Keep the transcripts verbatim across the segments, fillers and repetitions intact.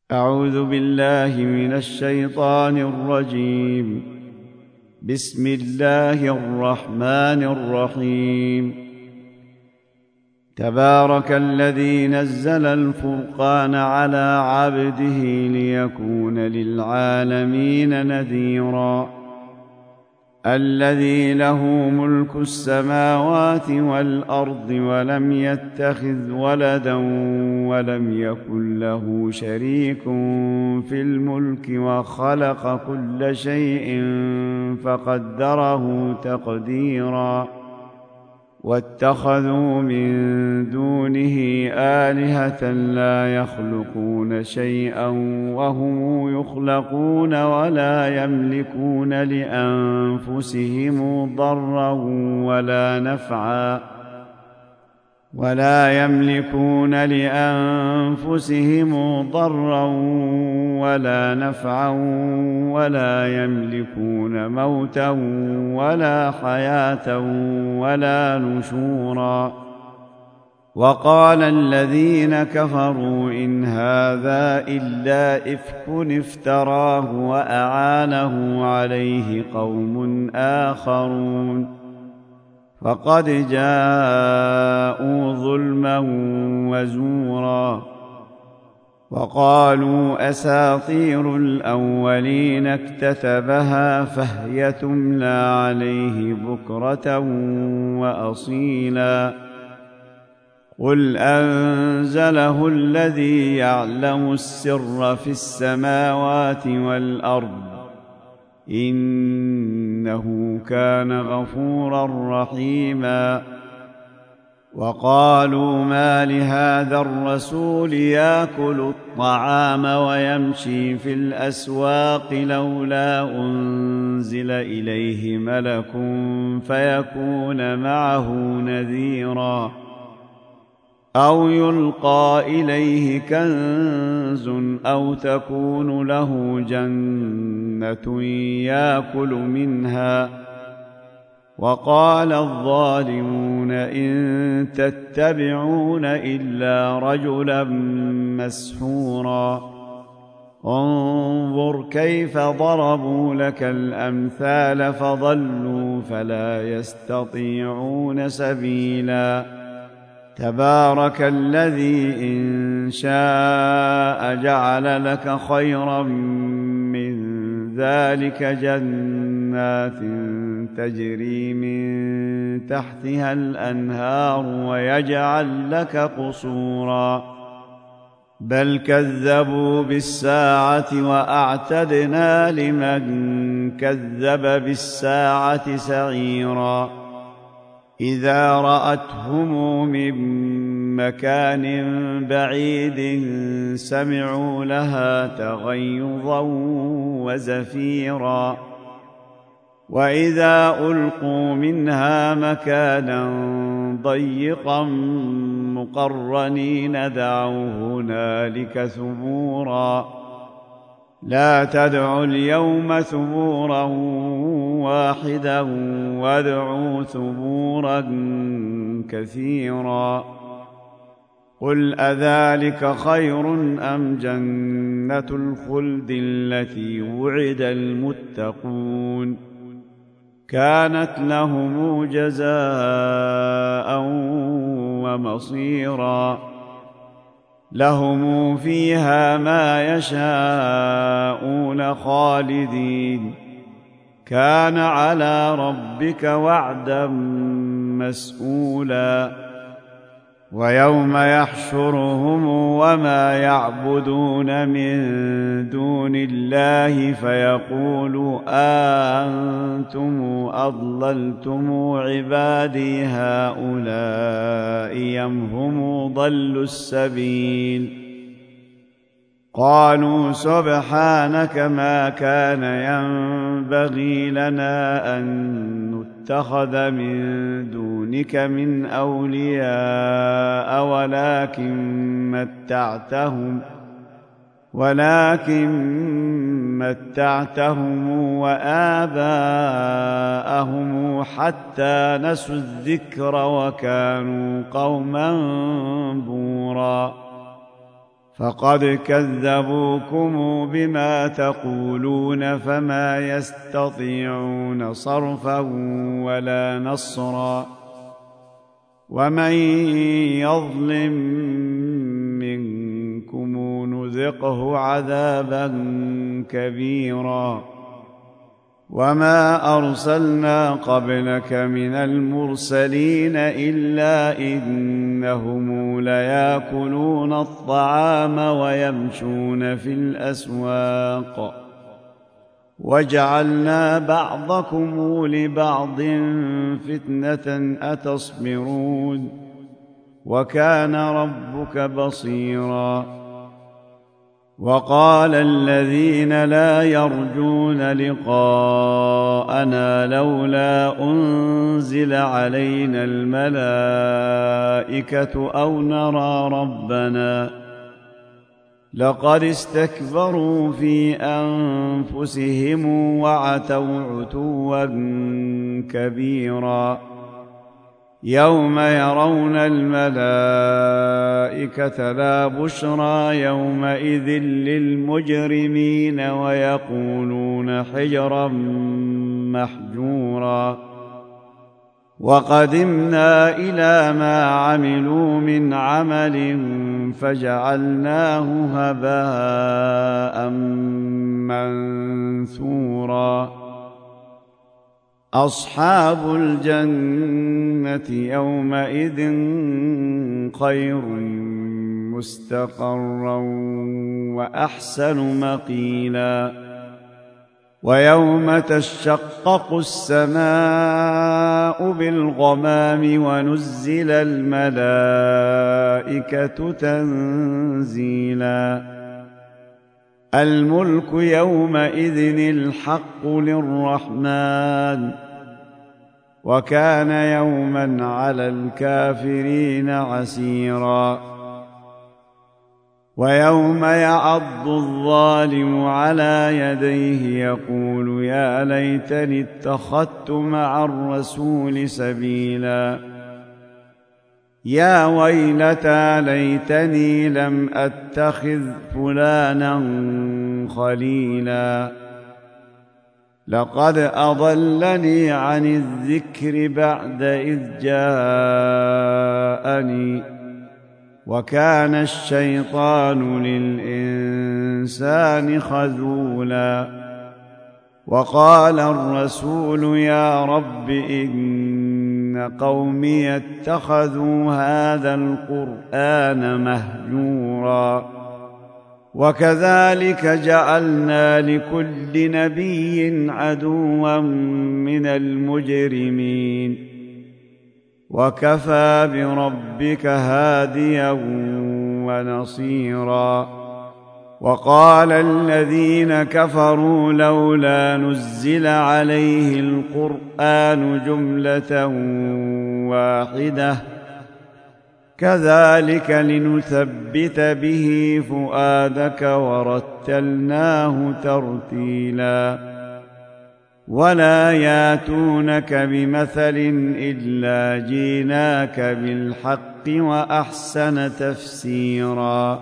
أعوذ بالله من الشيطان الرجيم. بسم الله الرحمن الرحيم. تبارك الذي نزل الفرقان على عبده ليكون للعالمين نذيرا. الذي له ملك السماوات والأرض ولم يتخذ ولدا ولم يكن له شريك في الملك وخلق كل شيء فقدره تقديرا. واتخذوا من دونه آلهة لا يخلقون شيئا وهم يخلقون ولا يملكون لأنفسهم ضرا ولا نفعا ولا يملكون لأنفسهم ضرا ولا نفعا ولا يملكون موتا ولا حياة ولا نشورا. وقال الذين كفروا إن هذا إلا إفك افتراه وأعانه عليه قوم آخرون فقد جاءوا ظلما وزورا. وقالوا أساطير الأولين اكتتبها فهي تملى عليه بكرة وأصيلا. قل أنزله الذي يعلم السر في السماوات والأرض إنه كان غفورا رحيما. وقالوا ما لهذا الرسول يأكل الطعام ويمشي في الأسواق لولا أنزل إليه ملك فيكون معه نذيرا أو يلقى إليه كنز أو تكون له جنة يأكل منها. وقال الظالمون إن تتبعون إلا رجلا مسحورا. انظر كيف ضربوا لك الأمثال فضلوا فلا يستطيعون سبيلا. تبارك الذي إن شاء جعل لك خيرا من ذلك جنات تجري من تحتها الأنهار ويجعل لك قصورا بل كذبوا بالساعة وأعتدنا لمن كذب بالساعة سعيرا. إذا رأتهم من مكان بعيد سمعوا لها تغيظا وزفيرا. وإذا ألقوا منها مكانا ضيقا مقرنين دعوا هنالك ثبورا. لا تدعوا اليوم ثبورا واحدا وادعوا ثبورا كثيرا. قل أذلك خير أم جنة الخلد التي وعد المتقون كانت لهم جزاء ومصيرا. لهم فيها ما يشاءون خالدين كان على ربك وعدا مسئولا. ويوم يحشرهم وما يعبدون من دون الله فيقول أأنتم أضللتم عبادي هؤلاء أم هم ضلوا السبيل. قالوا سبحانك ما كان ينبغي لنا أن نتخذ من دونك من أولياء ولكن متعتهم ولكن متعتهم وآباءهم حتى نسوا الذكر وكانوا قوما بورا. فقد كذبوكم بما تقولون فما يستطيعون صرفا ولا نصرا ومن يظلم منكم نذقه عذابا كبيرا وما أرسلنا قبلك من المرسلين إلا إنهم ليأكلون الطعام ويمشون في الأسواق وجعلنا بعضكم لبعض فتنة أتصبرون وكان ربك بصيرا وقال الذين لا يرجون لقاءنا لولا أنزل علينا الملائكة أو نرى ربنا لقد استكبروا في أنفسهم وعتوا عتوا كبيرا يوم يرون الملائكة لا بشرى يومئذ للمجرمين ويقولون حجرا محجورا وقدمنا إلى ما عملوا من عمل فجعلناه هباء منثورا أصحاب الجنة يومئذ خير مستقرا وأحسن مقيلا ويوم تشقق السماء بالغمام ونزل الملائكة تنزيلا الملك يومئذ الحق للرحمن وكان يوما على الكافرين عسيرا ويوم يعض الظالم على يديه يقول يا ليتني اتخذت مع الرسول سبيلا يا ويلتى ليتني لم أتخذ فلانا خليلا لقد أضلني عن الذكر بعد إذ جاءني وكان الشيطان للإنسان خذولا وقال الرسول يا رب إن قومي اتخذوا هذا القرآن مهجورا وكذلك جعلنا لكل نبي عدوا من المجرمين وكفى بربك هاديا ونصيرا وقال الذين كفروا لولا نزل عليه القرآن جملة واحدة كذلك لنثبت به فؤادك ورتلناه ترتيلا ولا ياتونك بمثل إلا جيناك بالحق وأحسن تفسيرا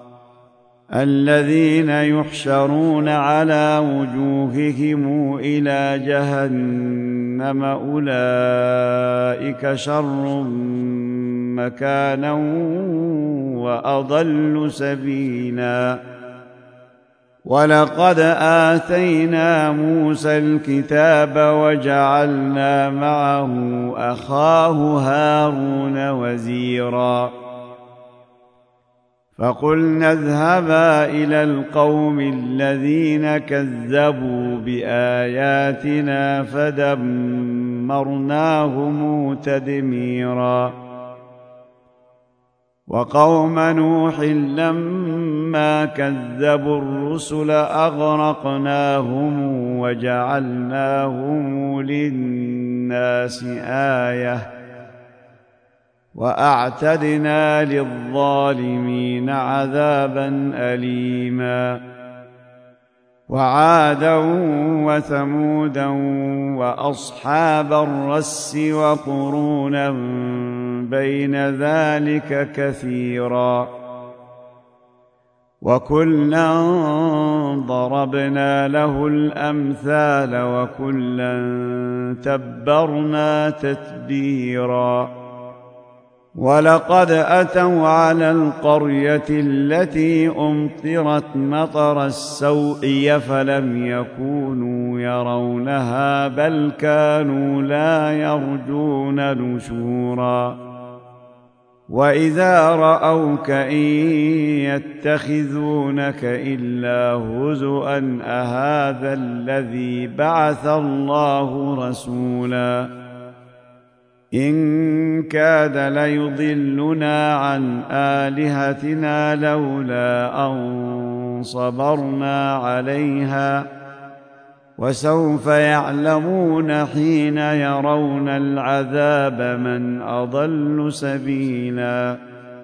الذين يحشرون على وجوههم إلى جهنم أولئك شر مكانا وأضل سبيلا ولقد آتينا موسى الكتاب وجعلنا معه أخاه هارون وزيرا فقلنا اذهبا إلى القوم الذين كذبوا بآياتنا فدمرناهم تدميرا وقوم نوح لما كذبوا الرسل أغرقناهم وجعلناهم للناس آية وأعتدنا للظالمين عذابا أليما وعادا وثمودا وأصحاب الرس وقرونا بين ذلك كثيرا وكلا ضربنا له الأمثال وكلا تبرنا تتبيرا ولقد أتوا على القرية التي أمطرت مطر السوء فلم يكونوا يرونها بل كانوا لا يرجون نشورا وإذا رأوك إن يتخذونك إلا هزؤا أهذا الذي بعث الله رسولا إن كاد ليضلنا عن آلهتنا لولا أن صبرنا عليها وسوف يعلمون حين يرون العذاب من أضل سبيلا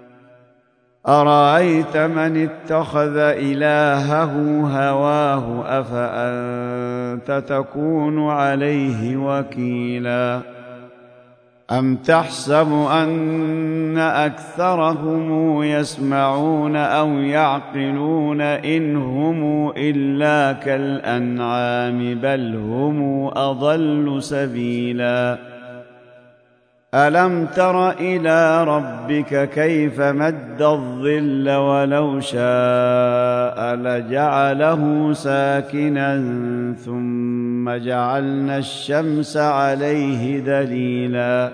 أرأيت من اتخذ إلهه هواه أفأنت تكون عليه وكيلا أم تحسب أن أكثرهم يسمعون أو يعقلون إن هم إلا كالأنعام بل هم أضل سبيلا ألم تر إلى ربك كيف مد الظل ولو شاء لجعله ساكنا ثم جعلنا الشمس عليه دليلا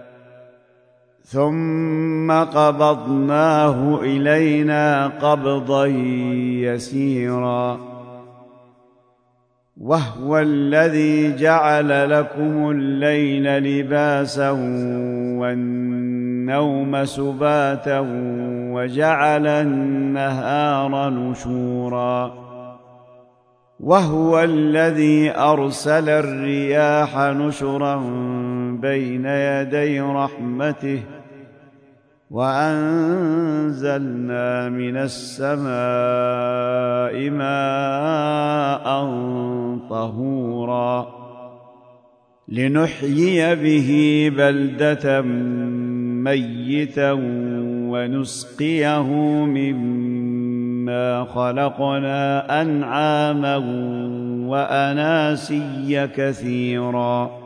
ثم قبضناه إلينا قبضا يسيرا وهو الذي جعل لكم الليل لباسا والنوم سباتا وجعل النهار نشورا وهو الذي أرسل الرياح نشرا بين يدي رحمته وأنزلنا من السماء ماء طهورا لنحيي به بلدة ميتا ونسقيه مما خلقنا أنعاما وأناسيا كثيرا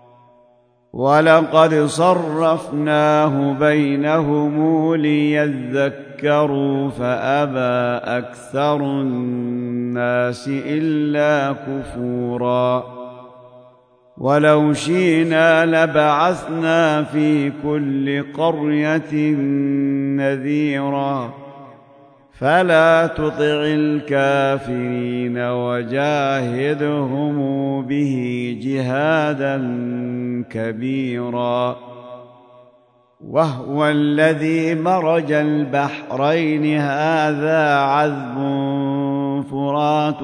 ولقد صرفناه بينهم ليذكروا فأبى أكثر الناس إلا كفورا ولو شئنا لبعثنا في كل قرية نذيرا فلا تطع الكافرين وجاهدهم به جهادا كبيرا وهو الذي مرج البحرين هذا عذب فرات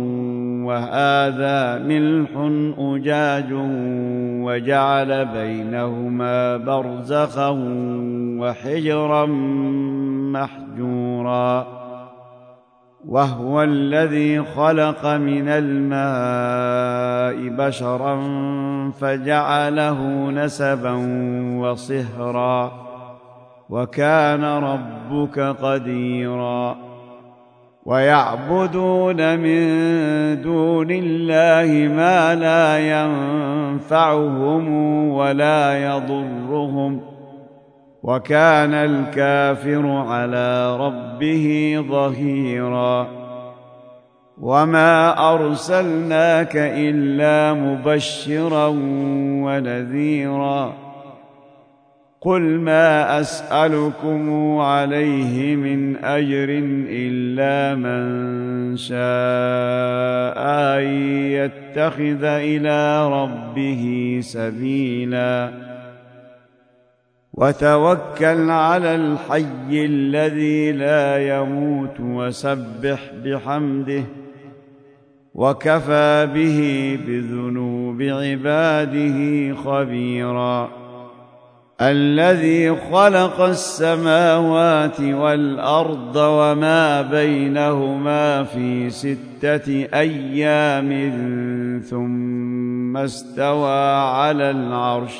وهذا ملح أجاج وجعل بينهما برزخا وحجرا محجورا وهو الذي خلق من الماء بشرا فجعله نسبا وصهرا وكان ربك قديرا ويعبدون من دون الله ما لا ينفعهم ولا يضرهم وكان الكافر على ربه ظهيرا وما أرسلناك إلا مبشرا ونذيرا قل ما أسألكم عليه من أجر إلا من شاء أن يتخذ إلى ربه سبيلا وتوكل على الحي الذي لا يموت وسبح بحمده وكفى به بذنوب عباده خبيرا الذي خلق السماوات والأرض وما بينهما في ستة أيام ثم استوى على العرش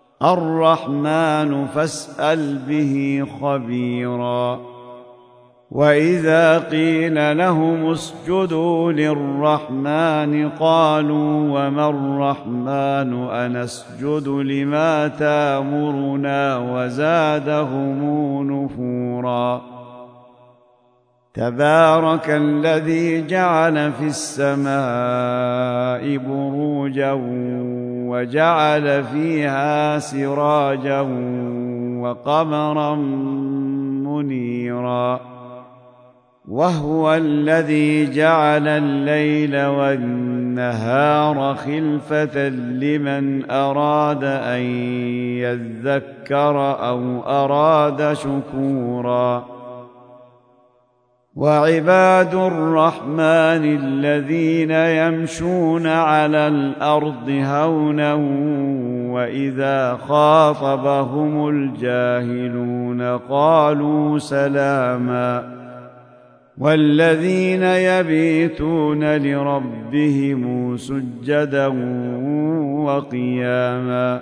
الرحمن فاسأل به خبيرا وإذا قيل لهم اسجدوا للرحمن قالوا وما الرحمن أنسجد لما تأمرنا وزادهم نفورا تبارك الذي جعل في السماء بروجا وجعل فيها سراجا وقمرا منيرا وهو الذي جعل الليل والنهار خلفة لمن أراد أن يذكر أو أراد شكورا وعباد الرحمن الذين يمشون على الأرض هونا وإذا خاطبهم الجاهلون قالوا سلاما والذين يبيتون لربهم سجدا وقياما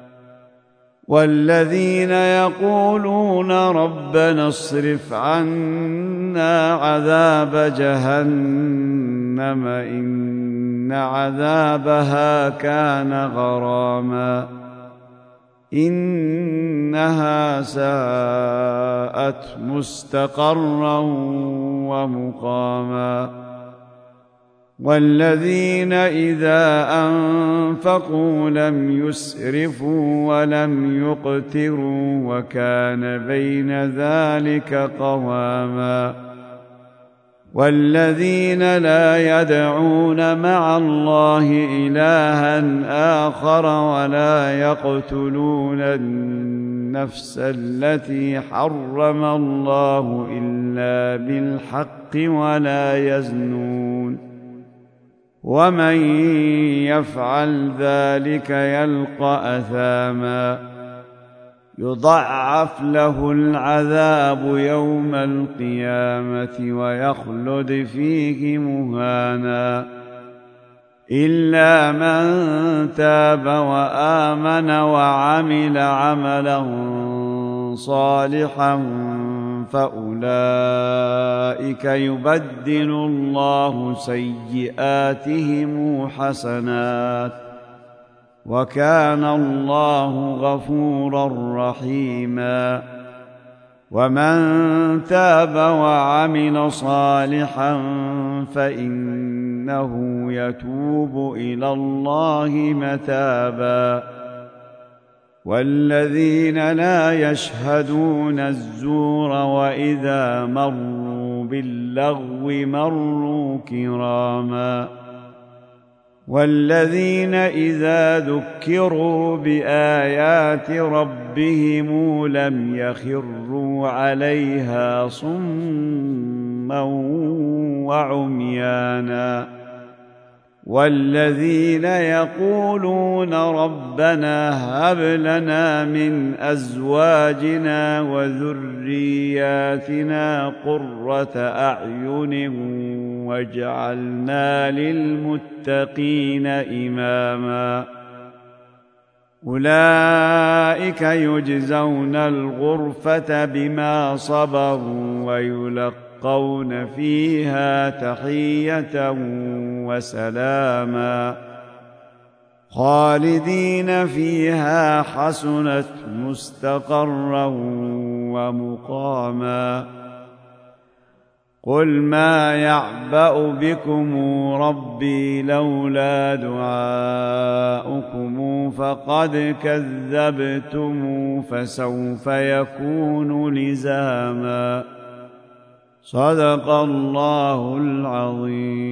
والذين يقولون ربنا اصرف عنا عذاب جهنم إن عذابها كان غراما إنها ساءت مستقرا ومقاما والذين إذا أنفقوا لم يسرفوا ولم يقتروا وكان بين ذلك قواما والذين لا يدعون مع الله إلها آخر ولا يقتلون النفس التي حرم الله إلا بالحق ولا يزنون ومن يفعل ذلك يلقى أثاما يضاعف له العذاب يوم القيامة ويخلد فيه مهانا إلا من تاب وآمن وعمل عملا صالحا فأولئك يبدل الله سيئاتهم حسنات وكان الله غفورا رحيما ومن تاب وعمل صالحا فإنه يتوب إلى الله متابا والذين لا يشهدون الزور وإذا مروا باللغو مروا كراما والذين إذا ذكروا بآيات ربهم لم يخروا عليها صما وعميانا والذين يقولون ربنا هب لنا من أزواجنا وذرياتنا قرة أعين واجعلنا للمتقين إماما أولئك يجزون الغرفة بما صبروا ويلقون فيها تحية وسلاما خالدين فيها حسنت مستقرا ومقاما قل ما يعبأ بكم ربي لولا دعاؤكم فقد كذبتم فسوف يكون لزاما صدق الله العظيم.